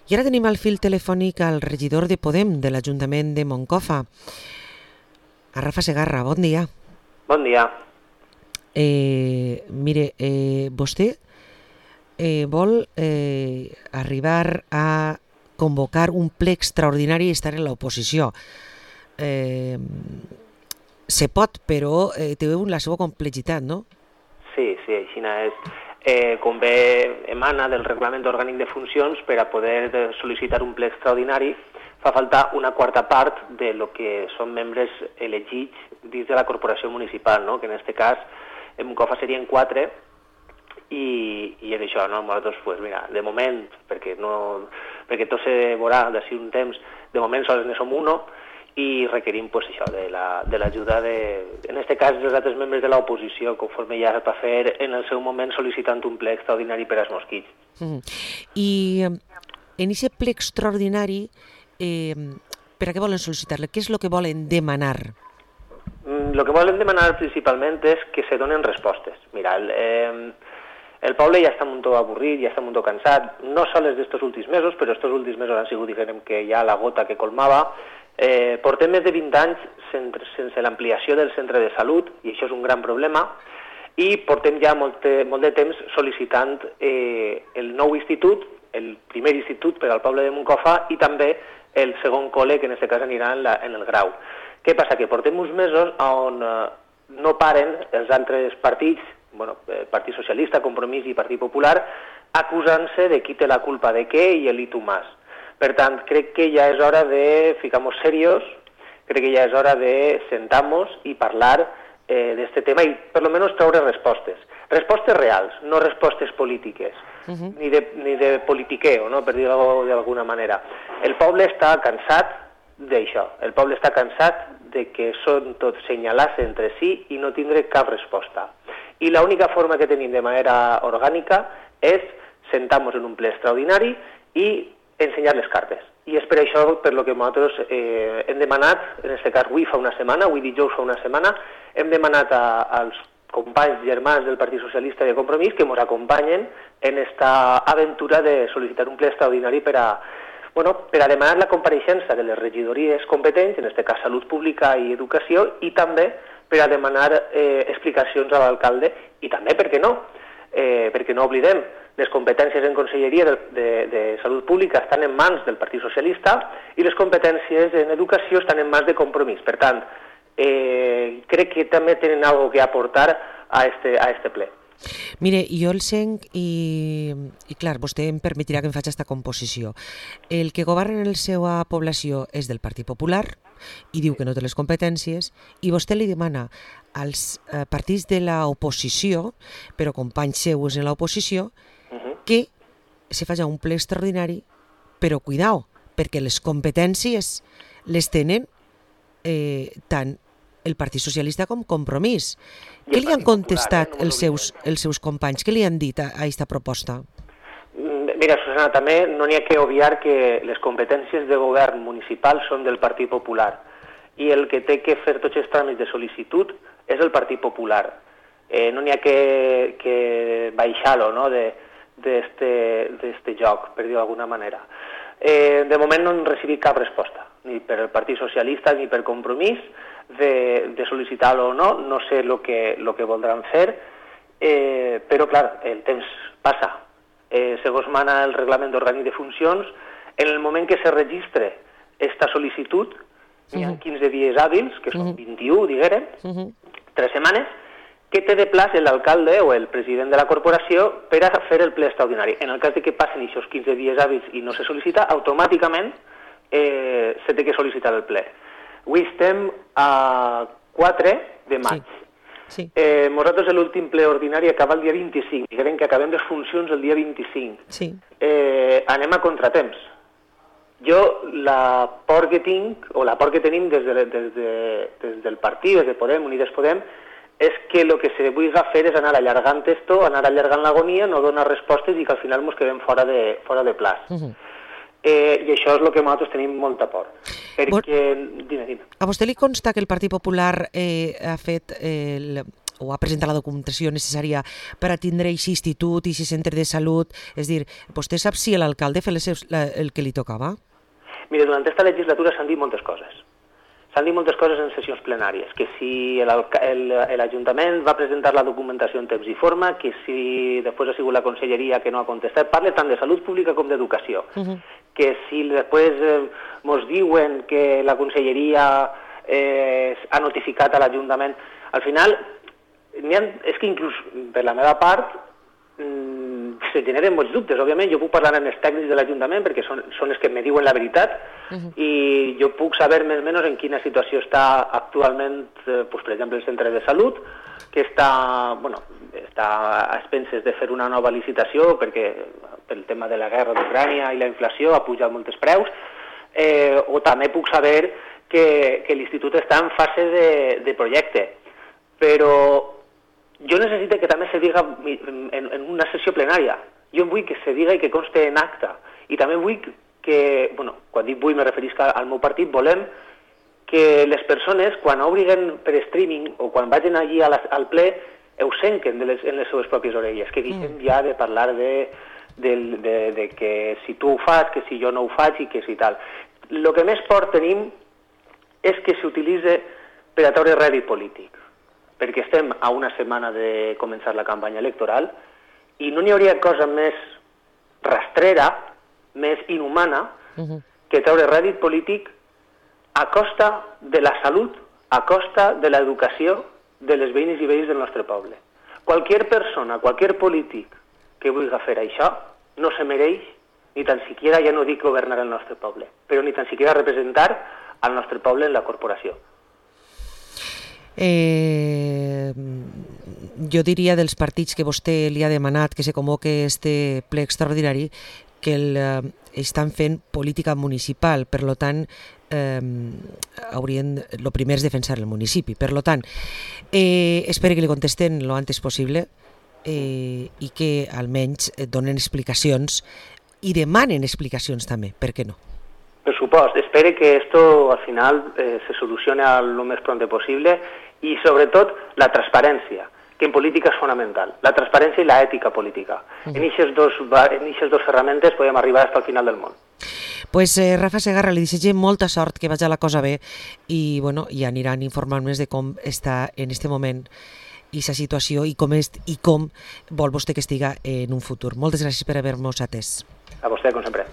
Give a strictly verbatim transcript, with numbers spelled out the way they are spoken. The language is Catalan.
I ara tenim al fil telefònic al regidor de Podem de l'Ajuntament de Moncofa, a Rafa Segarra. Bon dia. Bon dia. Eh, mire, eh, vostè eh, vol eh, arribar a convocar un ple extraordinari i estar en l'oposició. Eh, se pot, però eh, té la seva complexitat, no? Sí, sí, així és. Eh, com bé emana del Reglament Orgànic de Funcions, per a poder sol·licitar un ple extraordinari fa falta una quarta part de lo que són membres elegits dins de la corporació municipal, no? Que en aquest cas en Moncofa serien quatre i, i és això, no? Nosaltres, pues, mira, de moment, perquè, no, perquè tot se veurà d'ací un temps, de moment sols ne som uno i requerim pues, això, de l'ajuda, la, de, de, en aquest cas, dels altres membres de l'oposició, conforme ja es va fer en el seu moment sol·licitant un ple extraordinari per als mosquits. Mm. I en aquest ple extraordinari, eh, per a què volen sol·licitar-le? Què és el que volen demanar? El mm, que volen demanar principalment és que se donen respostes. Mira, el, eh, el poble ja està molt avorrit, ja està molt cansat, no sols d'estos últims mesos, però estos últims mesos han sigut, diguem, que ja la gota que colmava. Eh, portem més de vint anys sense, sense l'ampliació del centre de salut, i això és un gran problema, i portem ja molt, de, molt de temps sol·licitant eh, el nou institut, el primer institut per al poble de Moncofa, i també el segon col·le, que en aquest cas anirà en, la, en el grau. Què passa? Que portem uns mesos on eh, no paren els altres partits, bueno, Partit Socialista, Compromís i Partit Popular, acusant-se de qui té la culpa de què i el i tu más. Per tant, crec que ja és hora de ficar-nos serios, crec que ja és hora de sentar-nos i parlar eh, d'aquest tema i per lo menos treure respostes. Respostes reals, no respostes polítiques, uh-huh. ni, de, ni de politiqueo, no? Per dir-ho d'alguna manera. El poble està cansat d'això, el poble està cansat de que són tots senyalats entre si i no tindre cap resposta. I l'única forma que tenim de manera orgànica és sentar-nos en un ple extraordinari i ensenyar les cartes. I és per això per lo que nosaltres eh, hem demanat, en aquest cas avui fa una setmana, avui dijous fa una setmana, hem demanat a, als companys germans del Partit Socialista de Compromís que ens acompanyen en esta aventura de sol·licitar un ple extraordinari per a, bueno, per a demanar la compareixença de les regidories competents, en aquest cas Salut Pública i Educació, i també per a demanar eh, explicacions a l'alcalde, i també, per què no, eh, perquè no oblidem, les competències en Conselleria de, de, de Salut Pública estan en mans del Partit Socialista i les competències en Educació estan en mans de Compromís. Per tant, eh, crec que també tenen alguna cosa que aportar a este, a este ple. Mire, jo el senc i, i clar, vostè em permetirà que em faci aquesta composició. El que governa en la seva població és del Partit Popular i diu que no té les competències i vostè li demana als eh, partits de l'oposició, però companys seus en l'oposició, uh-huh. que se faci un ple extraordinari, però cuidao, perquè les competències les tenen eh, tant el Partit Socialista com Compromís. Què li han contestat els seus, els seus companys? Què li han dit a aquesta proposta? Mira, Susana, també no n'hi ha que obviar que les competències de govern municipal són del Partit Popular i el que té que fer tots els tràmits de sol·licitud és el Partit Popular. Eh, no n'hi ha que, que baixar-lo, no?, d'este joc, per dir-ho d'alguna manera. Eh, de moment no hem recibit cap resposta, ni per el Partit Socialista ni per Compromís, de, de sol·licitar-lo o no, no sé el que, lo que voldran fer, eh, però clar, el temps passa. Eh, segons mana el Reglament Orgànic de Funcions, en el moment que se registre esta sol·licitud, hi ha quinze dies hàbils, que són vint-i-u, diguérem, tres setmanes, que té de plaç l'alcalde o el president de la corporació per a fer el ple extraordinari. En el cas de que passen aquests quinze dies hàbils i no se sol·licita, automàticament eh, se té que sol·licitar el ple. Avui estem a quatre de maig. Sí. Sí. Eh, nosaltres l'últim ple ordinari acaba el dia vint-i-cinc, diguem que acabem les funcions el dia vint-i-cinc. Sí. Eh, anem a contratemps. Jo la por que tinc, o la por que tenim des, de, des, de, des del partit, des de Podem, Unides Podem, és que el que se vulgui fer és anar allargant esto, anar allargant l'agonia, no donar respostes i que al final ens quedem fora de, fora de plaç. Uh -huh. eh, I això és el que nosaltres tenim molta por. Perquè... Dime, dime. A vostè li consta que el Partit Popular eh, ha fet, eh, el, o ha presentat la documentació necessària per a tindre aquest institut i aquest centre de salut? És dir, vostè sap si l'alcalde fa el que li tocava? Mira, durant aquesta legislatura s'han dit moltes coses. S'han dit moltes coses en sessions plenàries, que si l'Ajuntament va presentar la documentació en temps i forma, que si després ha sigut la conselleria que no ha contestat, parla tant de salut pública com d'educació, uh -huh. que si després ens eh, diuen que la conselleria eh, ha notificat a l'Ajuntament, al final, ha, és que inclús per la meva part, se generen molts dubtes. Òbviament, jo puc parlar amb els tècnics de l'Ajuntament perquè són, són els que me diuen la veritat uh-huh. i jo puc saber més o menys en quina situació està actualment, eh, pues, per exemple, el centre de salut, que està, bueno, està a expenses de fer una nova licitació perquè pel tema de la guerra d'Ucrània i la inflació ha pujat molts preus, eh, o també puc saber que, que l'institut està en fase de, de projecte. Però jo necessito que també se diga en, en una sessió plenària. Jo vull que se diga i que conste en acta. I també vull que, bueno, quan dic vull me referisc al meu partit, volem que les persones, quan obriguen per streaming o quan vagin allí a la, al ple, ho senquen de les, en les seves pròpies orelles, que deixen mm. ja de parlar de, de, de, de que si tu ho fas, que si jo no ho faig i que si tal. El que més por tenim és que s'utilitza per a treure rèdit polític, perquè estem a una setmana de començar la campanya electoral i no n'hi hauria cosa més rastrera, més inhumana, uh-huh. que treure rèdit polític a costa de la salut, a costa de l'educació de les veïnes i veïns del nostre poble. Qualsevol persona, qualsevol polític que vulgui fer això no se mereix ni tan siquiera, ja no dic governar el nostre poble, però ni tan siquiera representar al nostre poble en la corporació. Eh, jo diria dels partits que vostè li ha demanat que se convoque este ple extraordinari que el, eh, estan fent política municipal, per lo tant eh, haurien, el primer és defensar el municipi, per lo tant eh, espero que li contesten lo antes possible eh, i que almenys donen explicacions i demanen explicacions també, per què no? Per supost, espero que esto al final eh, se solucione lo més pronto possible i sobretot la transparència, que en política és fonamental, la transparència i l'ètica política. Uh-huh. En aquestes dos, dos ferramentes podem arribar fins al final del món. Pues eh, Rafa Segarra, li desitgem molta sort, que vagi la cosa bé i bueno, ja aniran informant-nos de com està en este moment i sa situació i com, és, i com vol vostè que estiga en un futur. Moltes gràcies per haver-nos atès. A vostè, com sempre.